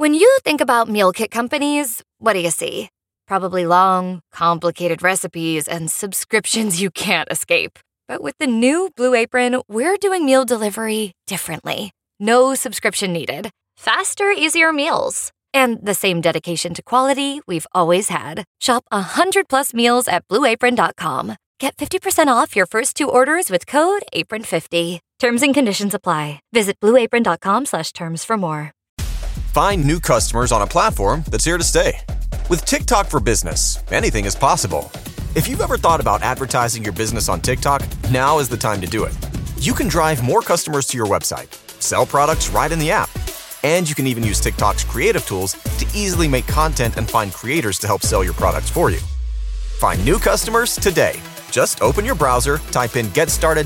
When you think about meal kit companies, what do you see? Probably long, complicated recipes and subscriptions you can't escape. But with the new Blue Apron, we're doing meal delivery differently. No subscription needed. Faster, easier meals. And the same dedication to quality we've always had. Shop 100+ meals at BlueApron.com. Get 50% off your first 2 orders with code APRON50. Terms and conditions apply. Visit BlueApron.com/terms for more. Find new customers on a platform that's here to stay. With TikTok for Business, anything is possible. If you've ever thought about advertising your business on TikTok, now is the time to do it. You can drive more customers to your website, sell products right in the app, and you can even use TikTok's creative tools to easily make content and find creators to help sell your products for you. Find new customers today. Just open your browser, type in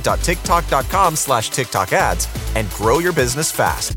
getstarted.tiktok.com/TikTok ads, and grow your business fast.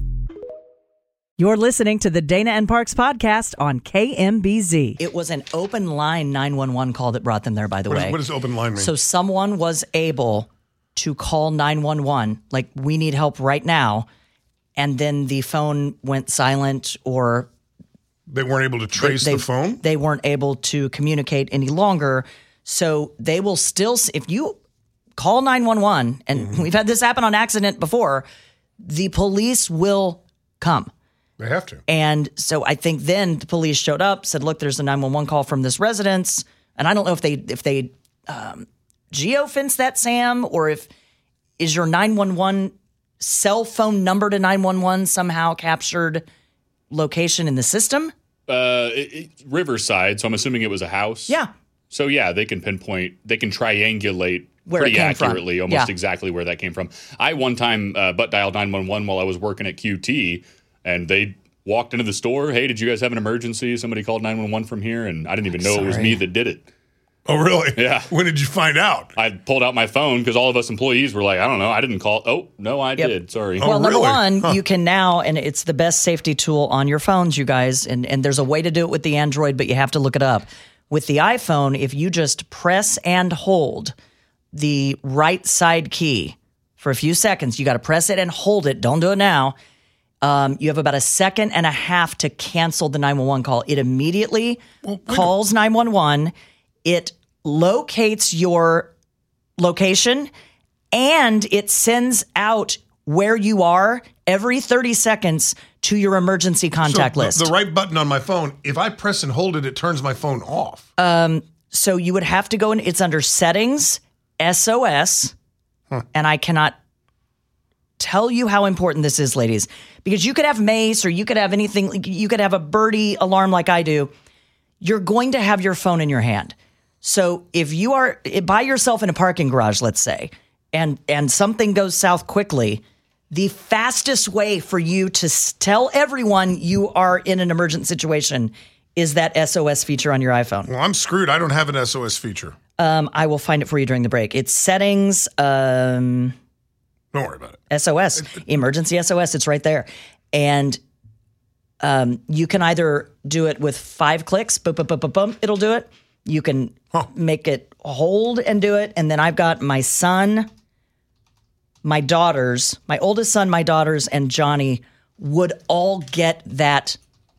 You're listening to the Dana and Parks podcast on KMBZ. It was an open line 911 call that brought them there, by the way. What does open line mean? So someone was able to call 911, like, we need help right now, and then the phone went silent, or they weren't able to trace the phone? They weren't able to communicate any longer. So they will still, if you call 911, and we've had this happen on accident before, the police will come. They have to. And so I think then the police showed up, said, look, there's a 911 call from this residence. And I don't know if they geofence that, Sam, or if is your 911 cell phone number to 911 somehow captured location in the system? Riverside, so I'm assuming it was a house. Yeah. So yeah, they can pinpoint, they can triangulate where pretty it came accurately, from. almost Yeah. exactly where that came from. I one time butt dialed 911 while I was working at QT, and they walked into the store. Hey, did you guys have an emergency? Somebody called 911 from here, and I didn't even know it was me that did it. Oh, really? Yeah. When did you find out? I pulled out my phone because all of us employees were like, I don't know, I didn't call. Oh, no, I did. Sorry. Oh, Well, number really? one, you can now, and it's the best safety tool on your phones, you guys, and there's a way to do it with the Android, but you have to look it up. With the iPhone, if you just press and hold the right side key for a few seconds, you got to press it and hold it. Don't do it now. You have about 1.5 seconds to cancel the 911 call. It immediately calls 911. It locates your location, and it sends out where you are every 30 seconds to your emergency contact list. The right button on my phone, if I press and hold it, it turns my phone off. So you would have to go in. It's under Settings, SOS, and I cannot tell you how important this is, ladies, because you could have Mace, or you could have anything. You could have a birdie alarm like I do. You're going to have your phone in your hand. So if you are by yourself in a parking garage, let's say, and something goes south quickly, the fastest way for you to tell everyone you are in an emergent situation is that SOS feature on your iPhone. Well, I'm screwed. I don't have an SOS feature. I will find it for you during the break. It's Settings, Don't worry about it. SOS, Emergency SOS. It's right there. And you can either do it with 5 clicks, boom, boom, boom, boom, boom, it'll do it. You can make it hold and do it. And then I've got my son, my daughters, my oldest son, my daughters, and Johnny would all get that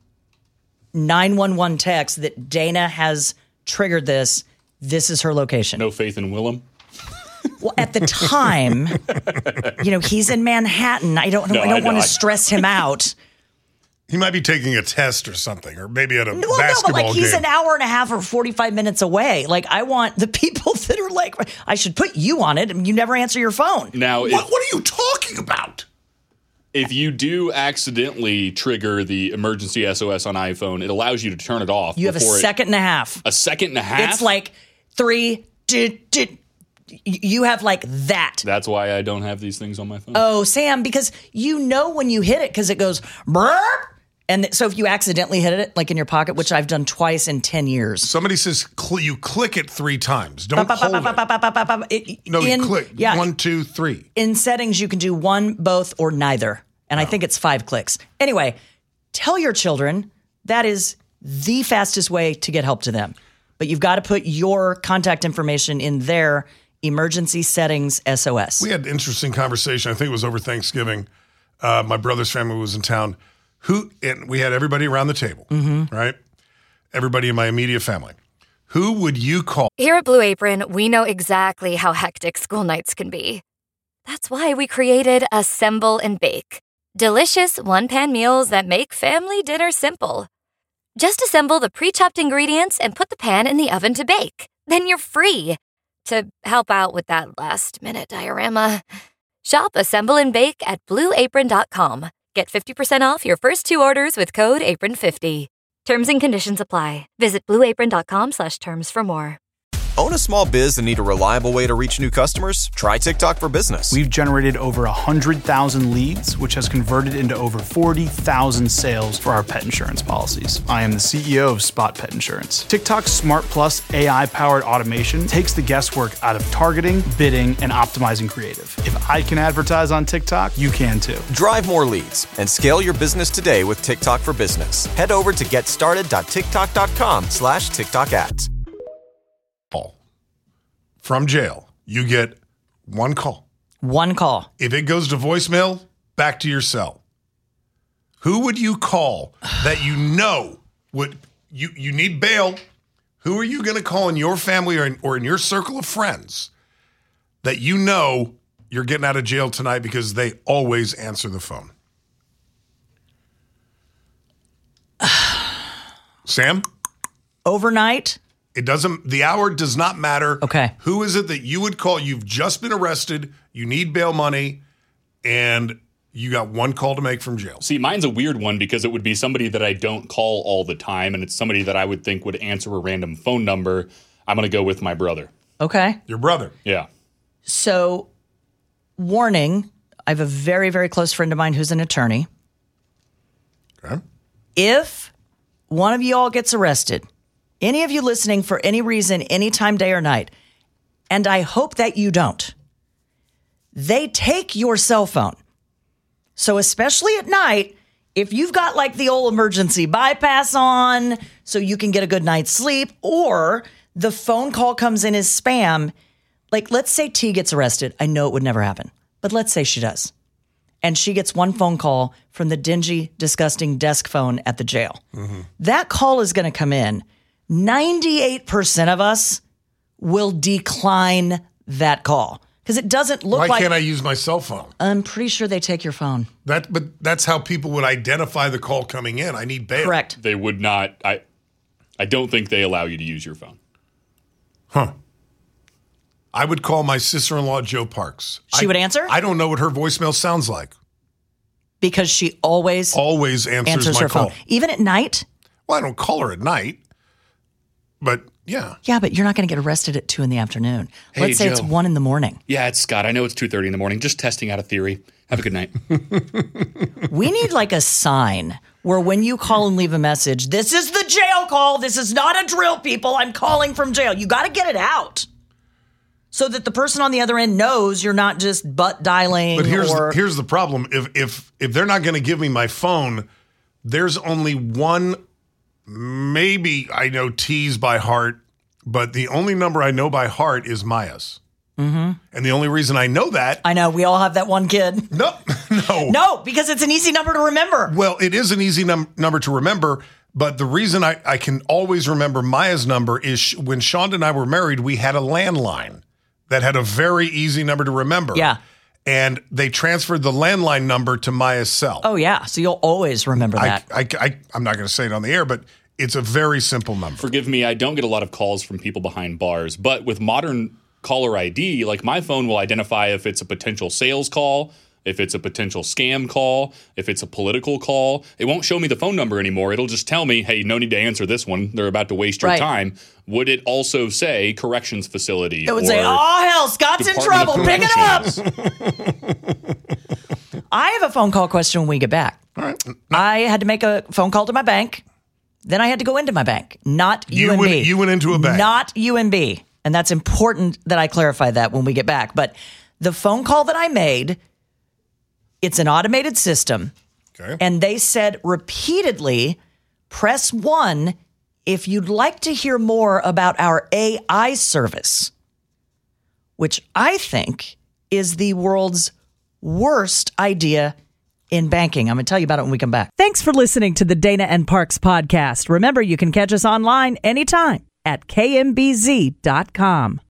911 text that Dana has triggered this. This is her location. No faith in Willem? Well, at the time, he's in Manhattan. I don't want to stress him out. He might be taking a test or something, or maybe at a Well, basketball no, but he's game. an hour and a half or 45 minutes away. Like, I want the people that are like, I should put you on it, and you never answer your phone. Now, What are you talking about? if you do accidentally trigger the emergency SOS on iPhone, it allows you to turn it off. You have a second and a half. A second and a half? It's like 3. You have like that. That's why I don't have these things on my phone. Oh, Sam, because when you hit it, because it goes burp. And so if you accidentally hit it, like in your pocket, which I've done twice in 10 years. Somebody says you click it 3 times. Don't hold it. No, you click. Yeah. 1, 2, 3. In settings, you can do 1, both, or neither. And I think it's 5 clicks. Anyway, tell your children that is the fastest way to get help to them. But you've got to put your contact information in their emergency settings SOS. We had an interesting conversation. I think it was over Thanksgiving. My brother's family was in town, and we had everybody around the table, Mm-hmm. right? Everybody in my immediate family. Who would you call? Here at Blue Apron, we know exactly how hectic school nights can be. That's why we created Assemble and Bake. Delicious one-pan meals that make family dinner simple. Just assemble the pre-chopped ingredients and put the pan in the oven to bake. Then you're free to help out with that last-minute diorama. Shop Assemble and Bake at blueapron.com. Get 50% off your first 2 orders with code APRON50. Terms and conditions apply. Visit blueapron.com/terms for more. Own a small biz and need a reliable way to reach new customers? Try TikTok for Business. We've generated over 100,000 leads, which has converted into over 40,000 sales for our pet insurance policies. I am the CEO of Spot Pet Insurance. TikTok's Smart Plus AI-powered automation takes the guesswork out of targeting, bidding, and optimizing creative. If I can advertise on TikTok, you can too. Drive more leads and scale your business today with TikTok for Business. Head over to getstarted.tiktok.com/TikTok ads. From jail, you get one call. One call. If it goes to voicemail, back to your cell. Who would you call that you know would you need bail? Who are you going to call in your family or in your circle of friends that you know you're getting out of jail tonight because they always answer the phone? Sam? Overnight? The hour does not matter. Okay. Who is it that you would call? You've just been arrested. You need bail money, and you got one call to make from jail. See, mine's a weird one because it would be somebody that I don't call all the time, and it's somebody that I would think would answer a random phone number. I'm going to go with my brother. Okay. Your brother. Yeah. So, warning, I have a very, very close friend of mine who's an attorney. Okay. If one of you all gets arrested, any of you listening for any reason, anytime, day or night, and I hope that you don't, they take your cell phone. So especially at night, if you've got like the old emergency bypass on so you can get a good night's sleep, or the phone call comes in as spam, like let's say T gets arrested. I know it would never happen, but let's say she does. And she gets one phone call from the dingy, disgusting desk phone at the jail. Mm-hmm. That call is going to come in. 98% of us will decline that call because it doesn't look like... Why can't I use my cell phone? I'm pretty sure they take your phone. But that's how people would identify the call coming in. I need bail. Correct. They would not. I don't think they allow you to use your phone. Huh. I would call my sister-in-law, Joe Parks. She would answer? I don't know what her voicemail sounds like. Because she always answers my her call. phone. Even at night? Well, I don't call her at night. But, yeah. Yeah, but you're not going to get arrested at 2 p.m. Hey, Let's say Joe. it's 1 a.m. Yeah, it's Scott. I know it's 2:30 in the morning. Just testing out a theory. Have a good night. We need like a sign where when you call and leave a message, this is the jail call. This is not a drill, people. I'm calling from jail. You got to get it out so that the person on the other end knows you're not just butt dialing. But here's the problem. If they're not going to give me my phone, there's only one. Maybe I know T's by heart, but the only number I know by heart is Maya's. Mm-hmm. And the only reason I know that... I know, we all have that one kid. No. No, because it's an easy number to remember. Well, it is an easy number to remember, but the reason I can always remember Maya's number is when Sean and I were married, we had a landline that had a very easy number to remember. Yeah. And they transferred the landline number to Maya's cell. Oh, yeah. So you'll always remember that. I'm not going to say it on the air, but it's a very simple number. Forgive me, I don't get a lot of calls from people behind bars, but with modern caller ID, like my phone will identify if it's a potential sales call, if it's a potential scam call, if it's a political call. It won't show me the phone number anymore. It'll just tell me, hey, no need to answer this one. They're about to waste your time. Would it also say corrections facility? It would say, oh, hell, Scott's in trouble. Pick it up. I have a phone call question when we get back. All right. I had to make a phone call to my bank. Then I had to go into my bank, not UNB. You went into a bank. Not UNB. And that's important that I clarify that when we get back. But the phone call that I made, it's an automated system. Okay. And they said repeatedly, press 1 if you'd like to hear more about our AI service, which I think is the world's worst idea in banking. I'm going to tell you about it when we come back. Thanks for listening to the Dana and Parks podcast. Remember, you can catch us online anytime at kmbz.com.